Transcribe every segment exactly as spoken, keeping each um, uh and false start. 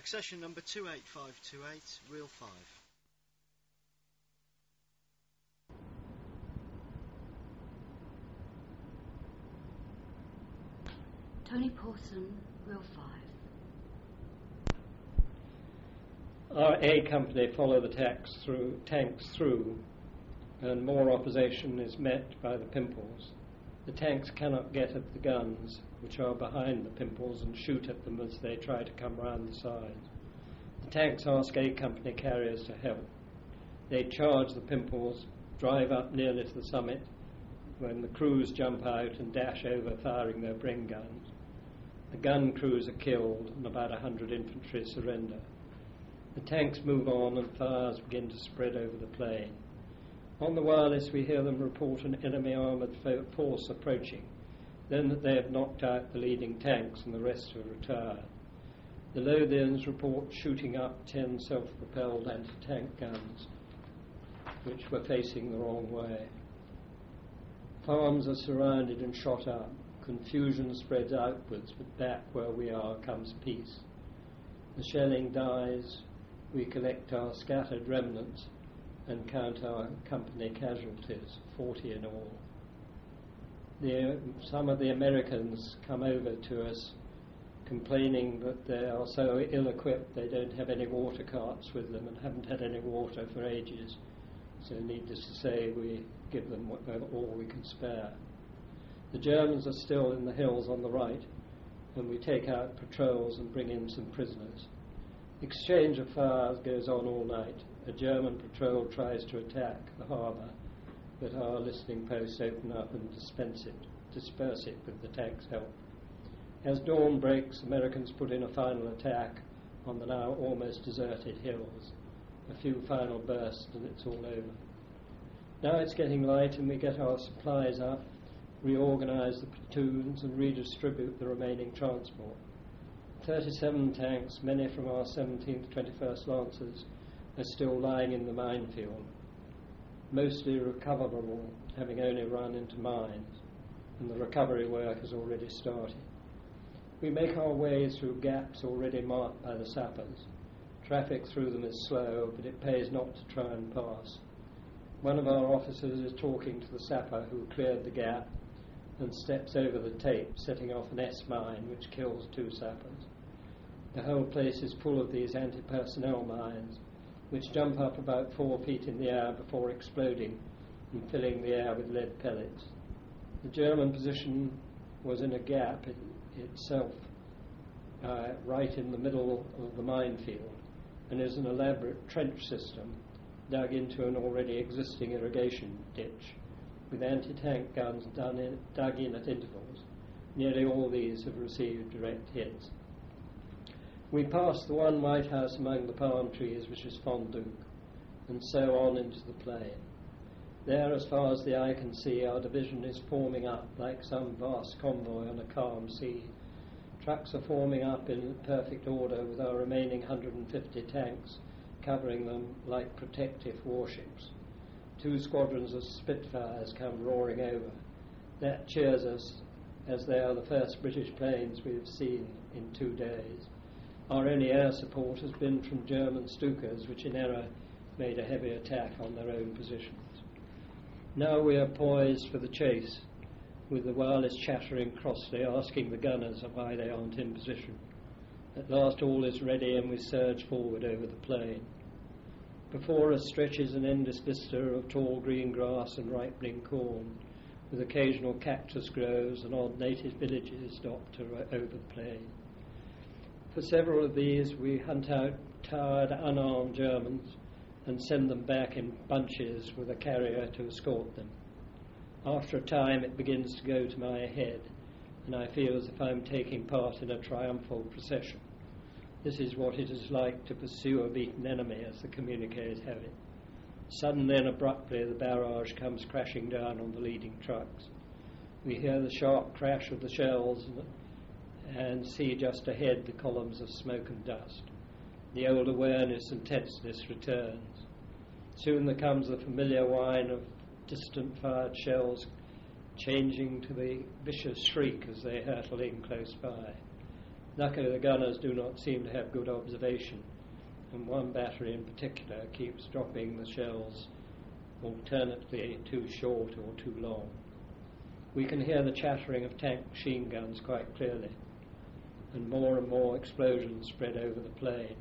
Succession number two eight five two eight, reel five. Tony Pawson, reel five. Our A company follow the tanks through, tanks through, and more opposition is met by the Pimples. The tanks cannot get at the guns, which are behind the Pimples, and shoot at them as they try to come round the sides. The tanks ask A company carriers to help. They charge the Pimples, drive up nearly to the summit, when the crews jump out and dash over, firing their Bren guns. The gun crews are killed, and about a hundred infantry surrender. The tanks move on, and fires begin to spread over the plain. On the wireless, we hear them report an enemy armoured fo- force approaching, then that they have knocked out the leading tanks and the rest have retired. The Lothians report shooting up ten self-propelled anti-tank guns, which were facing the wrong way. Farms are surrounded and shot up. Confusion spreads outwards, but back where we are comes peace. The shelling dies. We collect our scattered remnants and count our company casualties, forty in all. The, some of the Americans come over to us complaining that they are so ill-equipped they don't have any water carts with them and haven't had any water for ages. So needless to say, we give them all we can spare. The Germans are still in the hills on the right, and we take out patrols and bring in some prisoners. Exchange of fires goes on all night. A German patrol tries to attack the harbour, but our listening posts open up and dispense it, disperse it with the tank's help. As dawn breaks, Americans put in a final attack on the now almost deserted hills. A few final bursts and it's all over. Now it's getting light and we get our supplies up, reorganise the platoons and redistribute the remaining transport. thirty-seven tanks, many from our seventeenth, twenty-first Lancers, are still lying in the minefield, mostly recoverable, having only run into mines, and the recovery work has already started. We make our way through gaps already marked by the sappers. Traffic through them is slow, but it pays not to try and pass. One of our officers is talking to the sapper who cleared the gap and steps over the tape, setting off an S mine which kills two sappers. The whole place is full of these anti-personnel mines, which jump up about four feet in the air before exploding and filling the air with lead pellets. The German position was in a gap it, itself, uh, right in the middle of the minefield, and is an elaborate trench system dug into an already existing irrigation ditch, with anti-tank guns done in, dug in at intervals. Nearly all these have received direct hits. We pass the one white house among the palm trees, which is Fondue, and so on into the plain. There, as far as the eye can see, our division is forming up like some vast convoy on a calm sea. Trucks are forming up in perfect order with our remaining one hundred fifty tanks covering them like protective warships. Two squadrons of Spitfires come roaring over. That cheers us, as they are the first British planes we have seen in two days. Our only air support has been from German Stukas, which in error made a heavy attack on their own positions. Now we are poised for the chase, with the wireless chattering crossly, asking the gunners why they aren't in position. At last all is ready and we surge forward over the plain. Before us stretches an endless vista of tall green grass and ripening corn, with occasional cactus groves and odd native villages dotted over the plain. For several of these we hunt out tired, unarmed Germans and send them back in bunches with a carrier to escort them. After a time it begins to go to my head, and I feel as if I'm taking part in a triumphal procession. This is what it is like to pursue a beaten enemy, as the communiques have it. Suddenly and abruptly the barrage comes crashing down on the leading trucks. We hear the sharp crash of the shells and see just ahead the columns of smoke and dust. The old awareness and tenseness returns. Soon there comes the familiar whine of distant fired shells, changing to the vicious shriek as they hurtle in close by. Luckily the gunners do not seem to have good observation, and one battery in particular keeps dropping the shells alternately too short or too long. We can hear the chattering of tank machine guns quite clearly, and more and more explosions spread over the plain.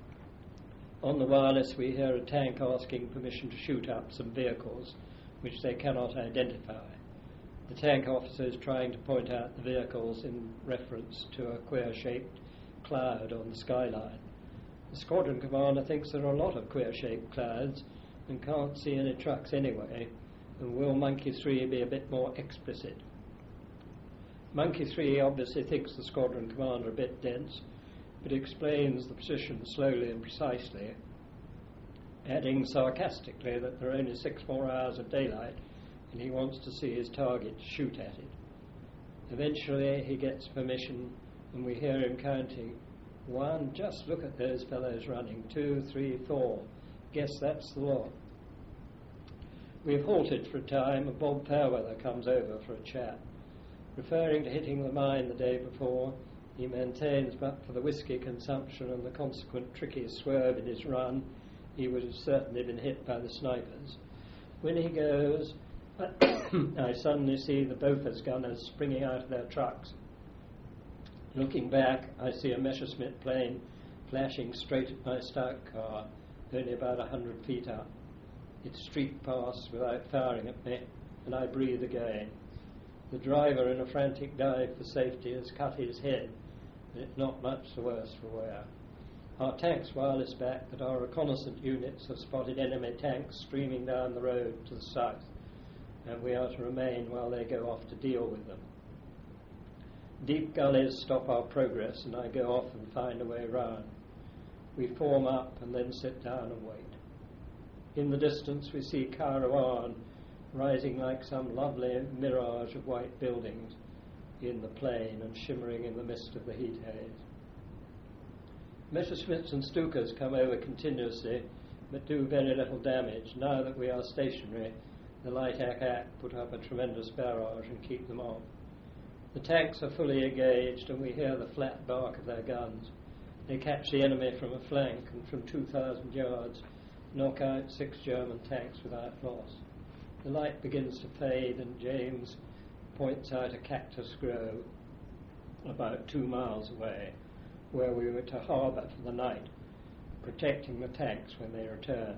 On the wireless we hear a tank asking permission to shoot up some vehicles which they cannot identify. The tank officer is trying to point out the vehicles in reference to a queer-shaped cloud on the skyline. The squadron commander thinks there are a lot of queer-shaped clouds and can't see any trucks anyway, and will Monkey three be a bit more explicit? Monkey three obviously thinks the squadron commander a bit dense, but explains the position slowly and precisely, adding sarcastically that there are only six more hours of daylight and he wants to see his target shoot at it. Eventually he gets permission and we hear him counting. One, just look at those fellows running. Two, three, four. Guess that's the lot. We've halted for a time and Bob Fairweather comes over for a chat. Referring to hitting the mine the day before, he maintains but for the whisky consumption and the consequent tricky swerve in his run, he would have certainly been hit by the snipers. When he goes, I suddenly see the Bofors gunners springing out of their trucks. Looking back, I see a Messerschmitt plane flashing straight at my stout car, only about a hundred feet up. It streaked past without firing at me, and I breathe again. The driver, in a frantic dive for safety, has cut his head, but it's not much the worse for wear. Our tanks wireless back that our reconnaissance units have spotted enemy tanks streaming down the road to the south, and we are to remain while they go off to deal with them. Deep gullies stop our progress, and I go off and find a way round. We form up and then sit down and wait. In the distance we see Kairouan rising like some lovely mirage of white buildings in the plain and shimmering in the mist of the heat haze. Messerschmitts and Stukas come over continuously but do very little damage. Now that we are stationary, the light A C A C put up a tremendous barrage and keep them off. The tanks are fully engaged and we hear the flat bark of their guns. They catch the enemy from a flank and from two thousand yards knock out six German tanks without loss. The light begins to fade and James points out a cactus grove about two miles away where we were to harbour for the night, protecting the tanks when they return.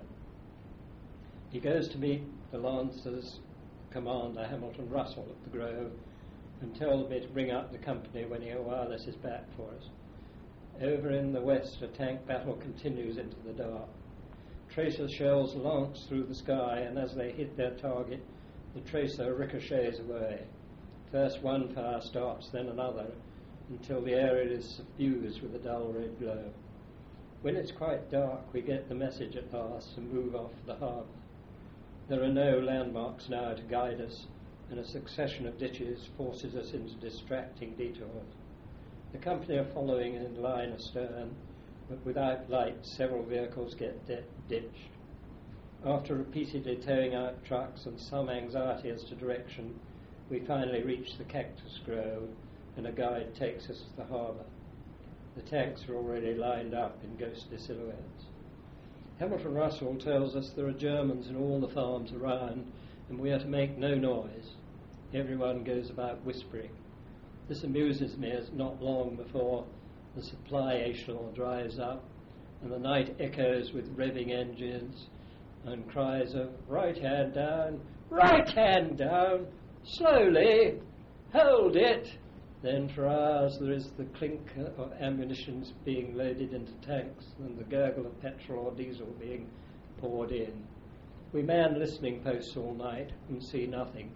He goes to meet the Lancers Commander Hamilton Russell at the grove and tells me to bring up the company when he wireless is back for us. Over in the west, a tank battle continues into the dark. Tracer shells lance through the sky, and as they hit their target, the tracer ricochets away. First one fire starts, then another, until the area is suffused with a dull red glow. When it's quite dark, we get the message at last and move off the harbour. There are no landmarks now to guide us, and a succession of ditches forces us into distracting detours. The company are following in line astern, but without lights, several vehicles get di- ditched. After repeatedly towing out trucks and some anxiety as to direction, we finally reach the cactus grove, and a guide takes us to the harbour. The tanks are already lined up in ghostly silhouettes. Hamilton Russell tells us there are Germans in all the farms around, and we are to make no noise. Everyone goes about whispering. This amuses me, as not long before the supply echelon drives up, and the night echoes with revving engines and cries of right hand down, right hand down, slowly, hold it. Then for hours there is the clink of ammunition being loaded into tanks and the gurgle of petrol or diesel being poured in. We man listening posts all night and see nothing.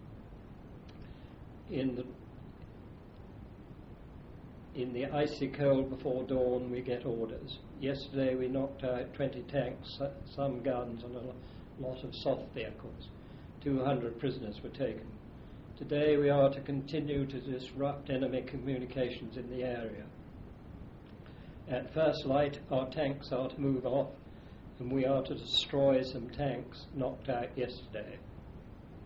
In the In the icy cold before dawn, we get orders. Yesterday we knocked out twenty tanks, some guns, and a lot of soft vehicles. two hundred prisoners were taken. Today we are to continue to disrupt enemy communications in the area. At first light, our tanks are to move off, and we are to destroy some tanks knocked out yesterday,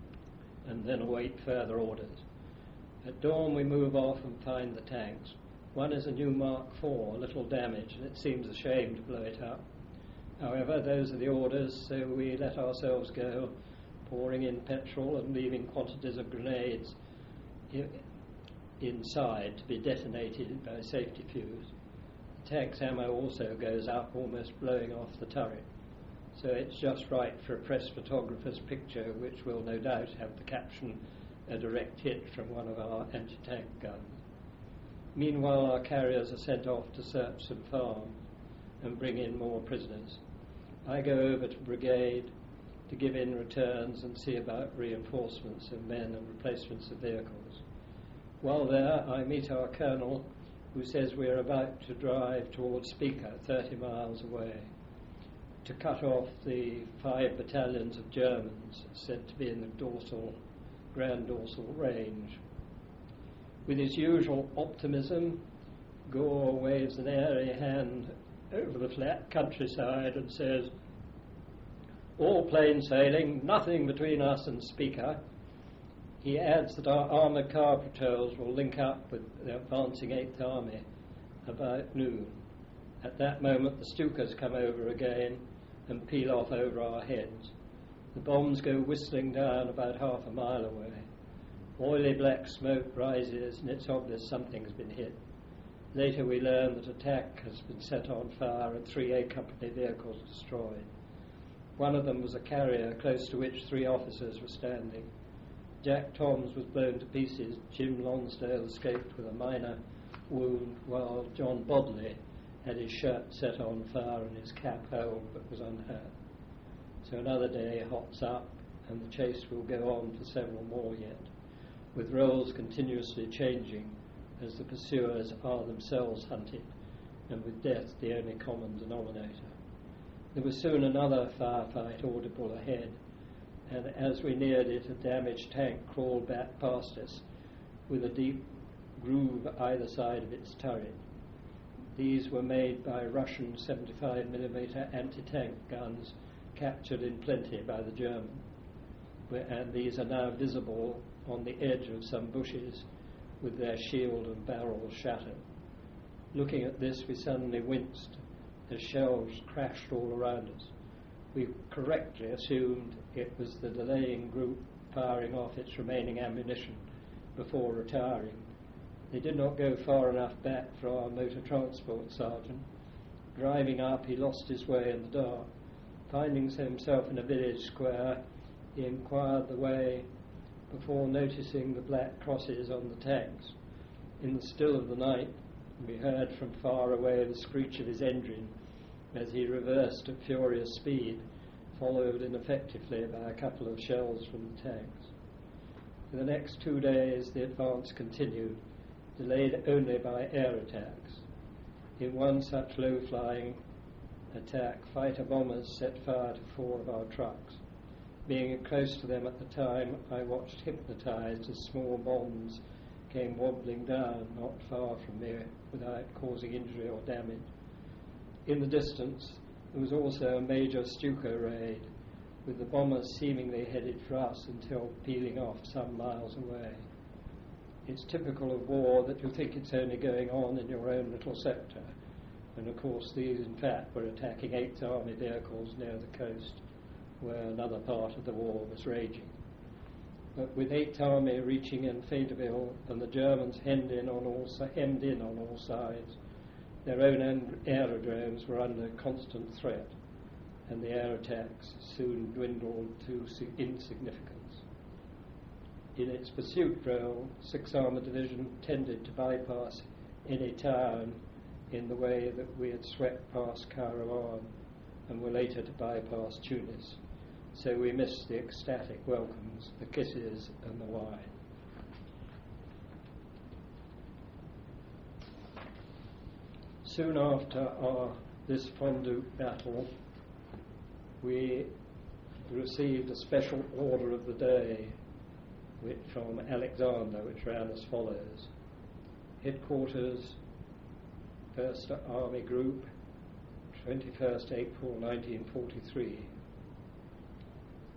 and then await further orders. At dawn we move off and find the tanks. One is a new Mark four, little damage, and it seems a shame to blow it up. However, those are the orders, so we let ourselves go, pouring in petrol and leaving quantities of grenades I- inside to be detonated by safety fuse. The tank's ammo also goes up, almost blowing off the turret. So it's just right for a press photographer's picture, which will no doubt have the caption, "A direct hit from one of our anti-tank guns." Meanwhile, our carriers are sent off to search some farms and bring in more prisoners. I go over to brigade to give in returns and see about reinforcements of men and replacements of vehicles. While there, I meet our colonel, who says we are about to drive towards Speaker, thirty miles away, to cut off the five battalions of Germans said to be in the dorsal, Grand Dorsal Range. With his usual optimism, Gore waves an airy hand over the flat countryside and says, "All plain sailing, nothing between us and Speaker." He adds that our armoured car patrols will link up with the advancing Eighth Army about noon. At that moment, the Stukas come over again and peel off over our heads. The bombs go whistling down about half a mile away. Oily black smoke rises, and it's obvious something's been hit. Later we learn that a tank has been set on fire and three A Company vehicles destroyed. One of them was a carrier close to which three officers were standing. Jack Toms was blown to pieces. Jim Lonsdale escaped with a minor wound, while John Bodley had his shirt set on fire and his cap home but was unhurt. So another day hots up, and the chase will go on for several more yet, with roles continuously changing as the pursuers are themselves hunted, and with death the only common denominator. There was soon another firefight audible ahead, and as we neared it, a damaged tank crawled back past us with a deep groove either side of its turret. These were made by Russian seventy-five millimeter anti-tank guns captured in plenty by the German, and these are now visible on the edge of some bushes with their shield and barrel shattered. Looking at this, we suddenly winced as shells crashed all around us. We correctly assumed it was the delaying group firing off its remaining ammunition before retiring. They did not go far enough back for our motor transport sergeant. Driving up, he lost his way in the dark. Finding himself in a village square, he inquired the way before noticing the black crosses on the tanks. In the still of the night, we heard from far away the screech of his engine as he reversed at furious speed, followed ineffectively by a couple of shells from the tanks. For the next two days, the advance continued, delayed only by air attacks. In one such low-flying attack, fighter bombers set fire to four of our trucks. Being close to them at the time, I watched hypnotized as small bombs came wobbling down not far from me without causing injury or damage. In the distance, there was also a major Stuka raid, with the bombers seemingly headed for us until peeling off some miles away. It's typical of war that you think it's only going on in your own little sector, and of course these in fact were attacking Eighth Army vehicles near the coast, where another part of the war was raging. But with Eighth Army reaching in Fayetteville and the Germans hemmed in on all, hemmed in on all sides, their own aerodromes were under constant threat, and the air attacks soon dwindled to insignificance. In its pursuit role, Sixth Armored Division tended to bypass any town in the way that we had swept past Kairouan and were later to bypass Tunis. So we missed the ecstatic welcomes, the kisses and the wine. Soon after our, this Fondue battle, we received a special order of the day which, from Alexander, which ran as follows. Headquarters, First Army Group, twenty-first April nineteen forty-three.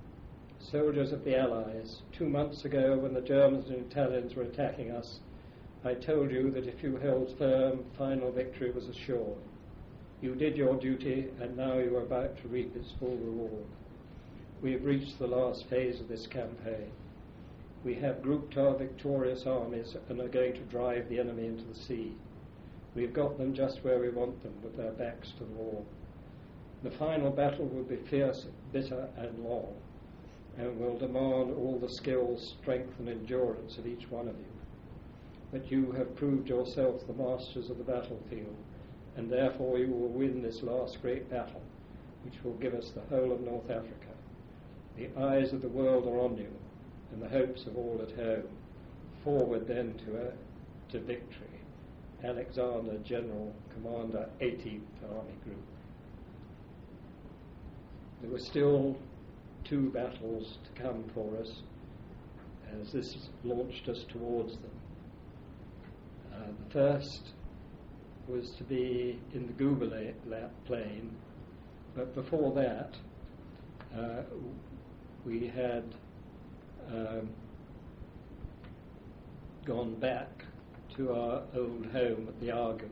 Soldiers of the Allies, two months ago when the Germans and Italians were attacking us, I told you that if you held firm, final victory was assured. You did your duty, and now you are about to reap its full reward. We have reached the last phase of this campaign. We have grouped our victorious armies and are going to drive the enemy into the sea. We have got them just where we want them, with their backs to the wall. The final battle will be fierce, bitter, and long, and will demand all the skill, strength, and endurance of each one of you. But you have proved yourself the masters of the battlefield, and therefore you will win this last great battle, which will give us the whole of North Africa. The eyes of the world are on you, and the hopes of all at home. Forward then to, uh, to victory. Alexander, General, Commander, eighteenth Army Group. There were still two battles to come for us as this launched us towards them. Uh, the first was to be in the Guba plain, but before that uh, we had um, gone back to our old home at the Argu.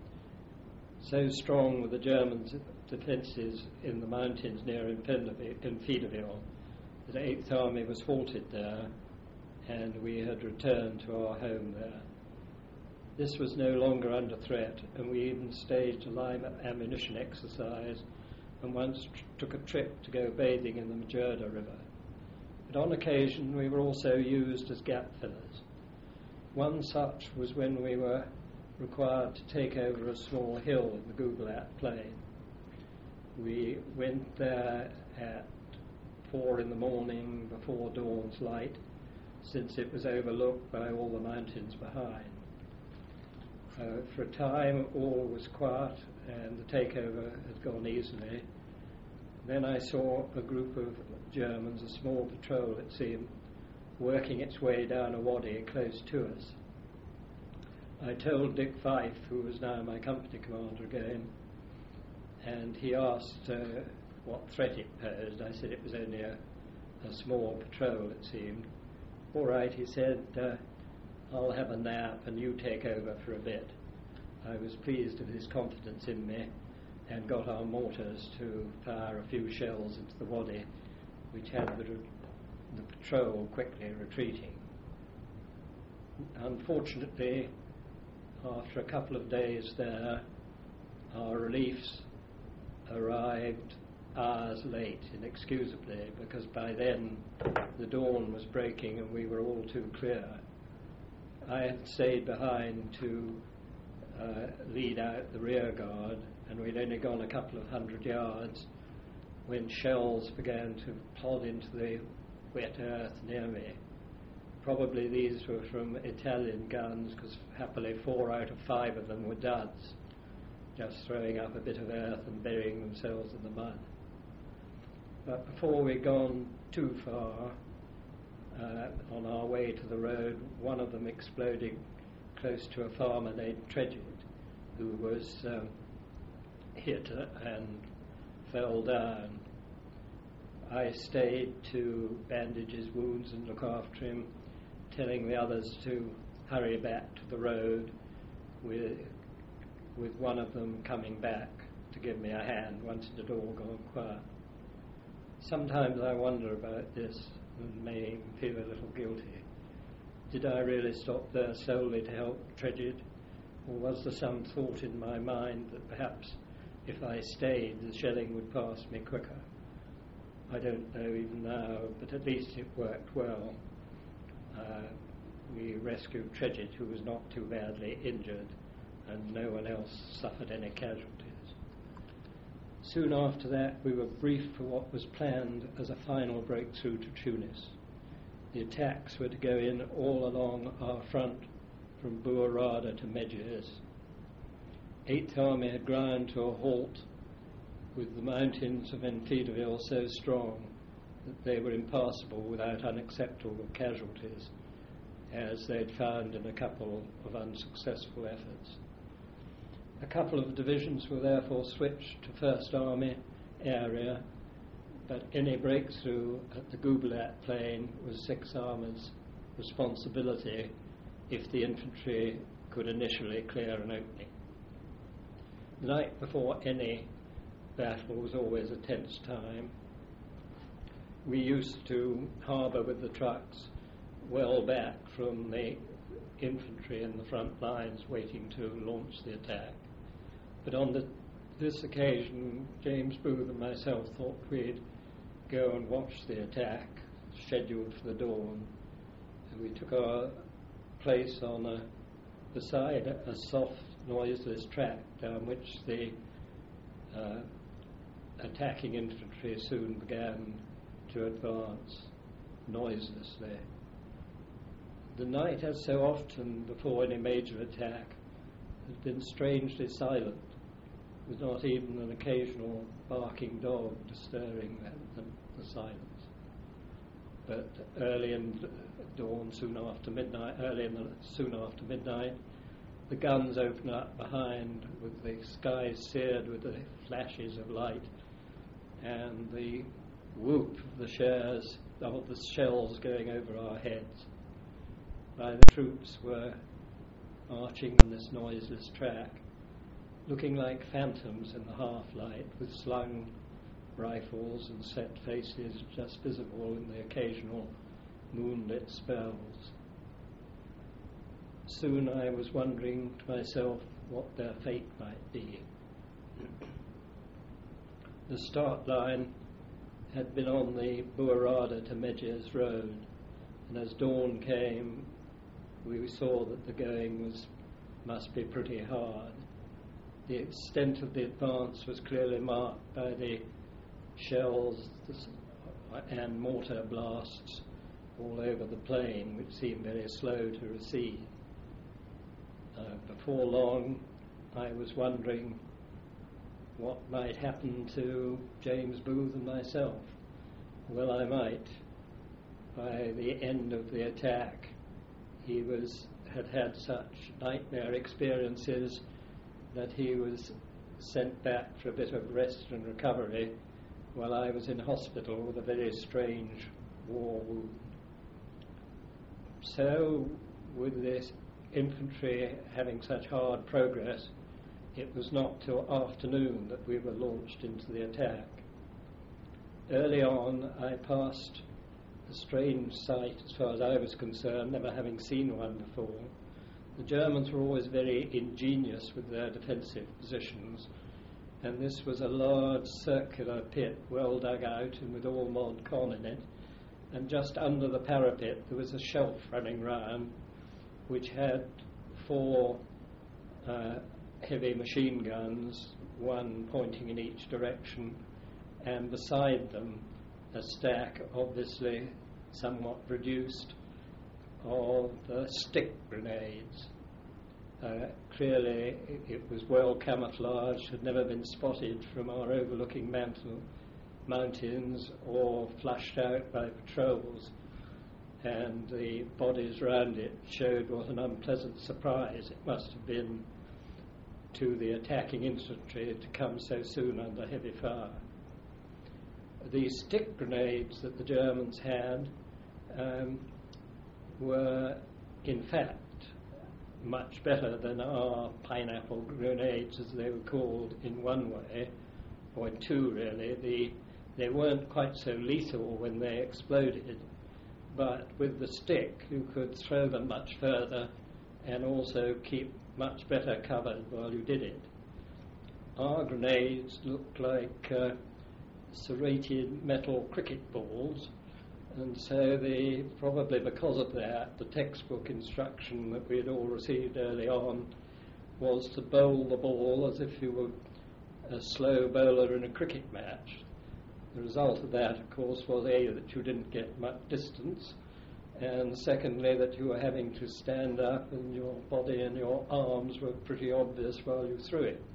So strong were the Germans' defences in the mountains near Enfidaville that the eighth Army was halted there, and we had returned to our home there. This was no longer under threat, and we even staged a live ammunition exercise and once tr- took a trip to go bathing in the Majerda River. But on occasion we were also used as gap fillers. One such was when we were required to take over a small hill in the Gubalat plain. We went there at four in the morning before dawn's light, since it was overlooked by all the mountains behind. Uh, for a time all was quiet and the takeover had gone easily. Then I saw a group of Germans, a small patrol it seemed, working its way down a wadi close to us. I told Dick Fife, who was now my company commander again, and he asked uh, what threat it posed. I said it was only a, a small patrol, it seemed. All right, he said, uh, I'll have a nap and you take over for a bit. I was pleased of his confidence in me and got our mortars to fire a few shells into the wadi, which had the, re- the patrol quickly retreating. Unfortunately, after a couple of days there, our reliefs arrived hours late, inexcusably, because by then the dawn was breaking and we were all too clear. I had stayed behind to uh, lead out the rear guard, and we'd only gone a couple of hundred yards when shells began to plod into the wet earth near me. Probably these were from Italian guns, because happily four out of five of them were duds, just throwing up a bit of earth and burying themselves in the mud. But before we'd gone too far, uh, on our way to the road, one of them exploded close to a farmer named Tredget, who was um, hit and fell down. I stayed to bandage his wounds and look after him, telling the others to hurry back to the road, with, with one of them coming back to give me a hand once it had all gone quiet. Sometimes I wonder about this and may feel a little guilty. Did I really stop there solely to help Tredget, or was there some thought in my mind that perhaps if I stayed the shelling would pass me quicker? I don't know even now, but at least it worked well. Uh, we rescued Tredget, who was not too badly injured, and no one else suffered any casualties. Soon after that, we were briefed for what was planned as a final breakthrough to Tunis. The attacks were to go in all along our front from Bouarada to Medjez. Eighth Army had ground to a halt with the mountains of Enfidaville so strong that they were impassable without unacceptable casualties, as they'd found in a couple of unsuccessful efforts. A couple of divisions were therefore switched to First Army area, but any breakthrough at the Gubalat plain was Sixth Army's responsibility, if the infantry could initially clear an opening. The night before any battle was always a tense time. We used to harbour with the trucks well back from the infantry in the front lines waiting to launch the attack. But on the, this occasion, James Booth and myself thought we'd go and watch the attack scheduled for the dawn. And we took our place on a, beside a soft, noiseless track down which the uh, attacking infantry soon began to advance noiselessly. The night, as so often before any major attack, had been strangely silent, with not even an occasional barking dog disturbing the, the, the silence. But early in dawn, soon after midnight, early in the, soon after midnight, the guns opened up behind, with the skies seared with the flashes of light, and the whoop of the shares, of the shells going over our heads. While the troops were marching on this noiseless track, looking like phantoms in the half-light, with slung rifles and set faces just visible in the occasional moonlit spells. Soon I was wondering to myself what their fate might be. The start line had been on the Buarada to Medjes road, and as dawn came, we saw that the going was must be pretty hard. The extent of the advance was clearly marked by the shells and mortar blasts all over the plain, which seemed very slow to recede. Uh, before long, I was wondering what might happen to James Booth and myself. Well, I might. By the end of the attack, he was had had such nightmare experiences that he was sent back for a bit of rest and recovery, while I was in hospital with a very strange war wound. So, with this infantry having such hard progress, it was not till afternoon that we were launched into the attack. Early on, I passed a strange sight as far as I was concerned, never having seen one before. The Germans were always very ingenious with their defensive positions, and this was a large circular pit, well dug out and with all mod con in it, and just under the parapet there was a shelf running round which had four uh, heavy machine guns, one pointing in each direction, and beside them a stack, obviously somewhat reduced, of uh, stick grenades. Uh, clearly it, it was well camouflaged, had never been spotted from our overlooking mantle mountains or flushed out by patrols, and the bodies round it showed what an unpleasant surprise it must have been to the attacking infantry to come so soon under heavy fire. The stick grenades that the Germans had um, were in fact much better than our pineapple grenades, as they were called, in one way, or in two really. The, they weren't quite so lethal when they exploded, but with the stick you could throw them much further and also keep much better covered while you did it. Our grenades looked like uh, serrated metal cricket balls, and so the, probably because of that, the textbook instruction that we had all received early on was to bowl the ball as if you were a slow bowler in a cricket match. The result of that, of course, was A, that you didn't get much distance, and secondly, that you were having to stand up and your body and your arms were pretty obvious while you threw it.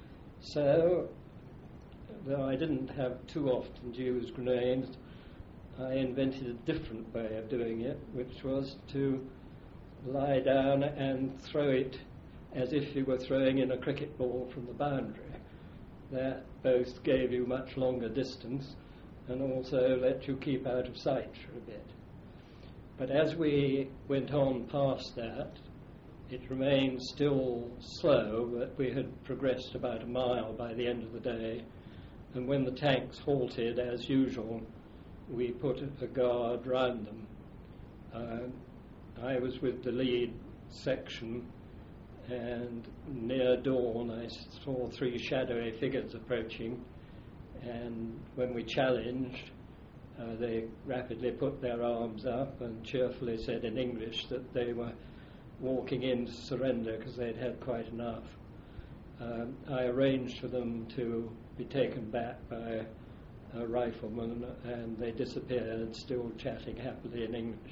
So, though I didn't have too often to use grenades, I invented a different way of doing it, which was to lie down and throw it as if you were throwing in a cricket ball from the boundary. That both gave you much longer distance and also let you keep out of sight for a bit. But as we went on past that, it remained still slow, but we had progressed about a mile by the end of the day. And when the tanks halted, as usual, we put a guard round them. Uh, I was with the lead section, and near dawn I saw three shadowy figures approaching, and when we challenged, uh, they rapidly put their arms up and cheerfully said in English that they were walking in to surrender because they'd had quite enough. Um, I arranged for them to be taken back by a rifleman, and they disappeared, still chatting happily in English.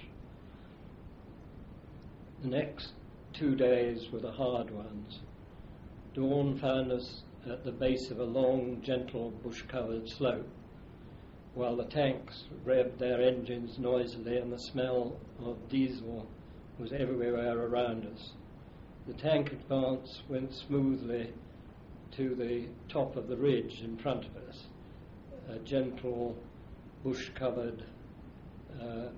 The next two days were the hard ones. Dawn found us at the base of a long, gentle, bush-covered slope, while the tanks revved their engines noisily and the smell of diesel was everywhere around us. The tank advance went smoothly to the top of the ridge in front of us, a gentle, bush-covered uh,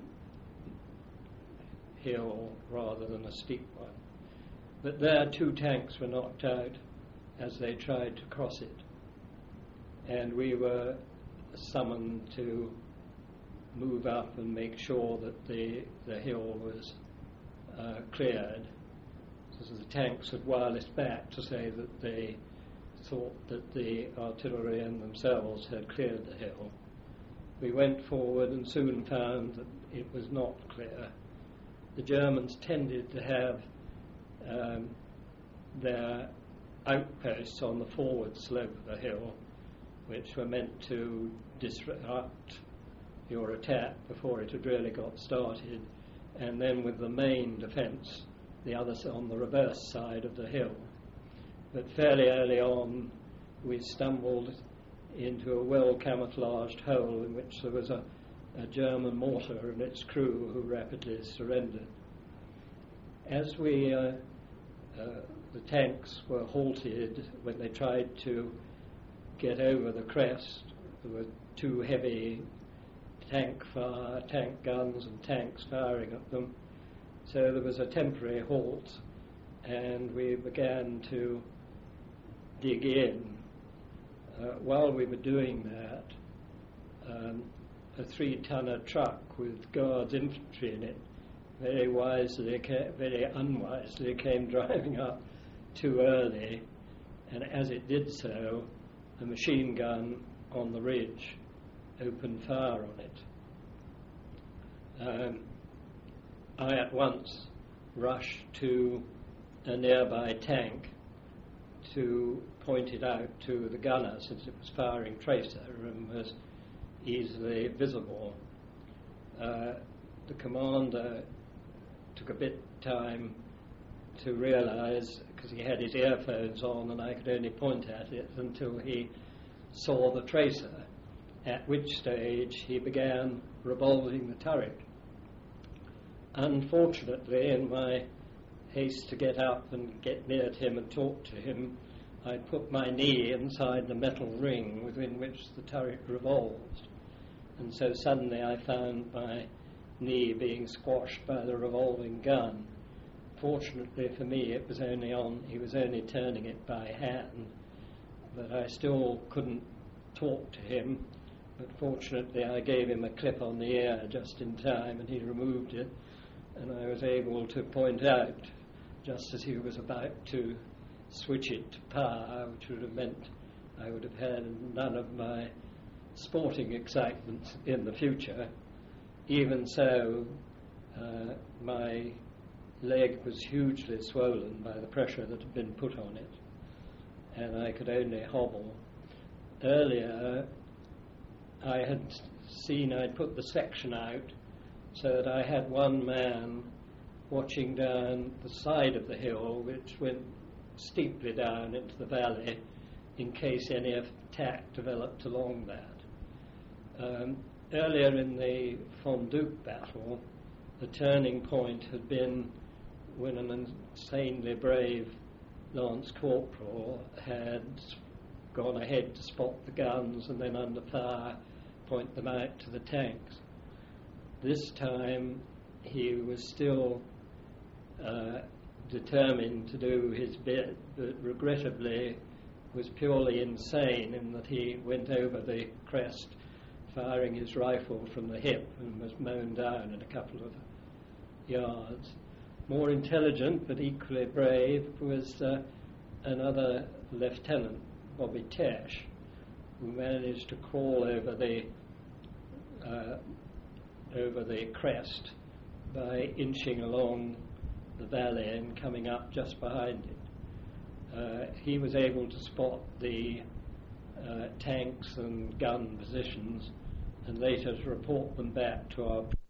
hill rather than a steep one. But there two tanks were knocked out as they tried to cross it, and we were summoned to move up and make sure that the, the hill was uh, cleared. So the tanks had wireless back to say that they thought that the artillery and themselves had cleared the hill. We went forward and soon found that it was not clear. The Germans tended to have um, their outposts on the forward slope of the hill, which were meant to disrupt your attack before it had really got started, and then with the main defence, the others on the reverse side of the hill. But fairly early on, we stumbled into a well-camouflaged hole in which there was a, a German mortar and its crew who rapidly surrendered. As we, uh, uh, the tanks were halted when they tried to get over the crest, there were two heavy tank fire, tank guns and tanks firing at them. So there was a temporary halt, and we began to dig in. Uh, while we were doing that, um, a three-tonner truck with Guards infantry in it very wisely, ca- very unwisely came driving up too early, and as it did so, a machine gun on the ridge opened fire on it. Um, I at once rushed to a nearby tank to point it out to the gunner, since it was firing tracer and was easily visible. Uh, the commander took a bit time to realise, because he had his earphones on and I could only point at it until he saw the tracer, at which stage he began revolving the turret. Unfortunately, in my haste to get up and get near to him and talk to him, I put my knee inside the metal ring within which the turret revolves, and so suddenly I found my knee being squashed by the revolving gun. Fortunately for me, it was only on, he was only turning it by hand, but I still couldn't talk to him. But fortunately, I gave him a clip on the ear just in time, and he removed it, and I was able to point out, just as he was about to switch it to power, which would have meant I would have had none of my sporting excitement in the future. Even so, uh, my leg was hugely swollen by the pressure that had been put on it, and I could only hobble. Earlier, I had seen I'd put the section out so that I had one man watching down the side of the hill, which went steeply down into the valley, in case any attack developed along that. Um, earlier in the Fonduc battle, the turning point had been when an insanely brave Lance Corporal had gone ahead to spot the guns and then under fire point them out to the tanks. This time he was still uh, determined to do his bit, but regrettably was purely insane in that he went over the crest firing his rifle from the hip and was mown down in a couple of yards. More intelligent but equally brave was uh, another lieutenant, Bobby Tesh, who managed to crawl over the uh, over the crest by inching along the valley and coming up just behind it. Uh, he was able to spot the uh, tanks and gun positions and later to report them back to our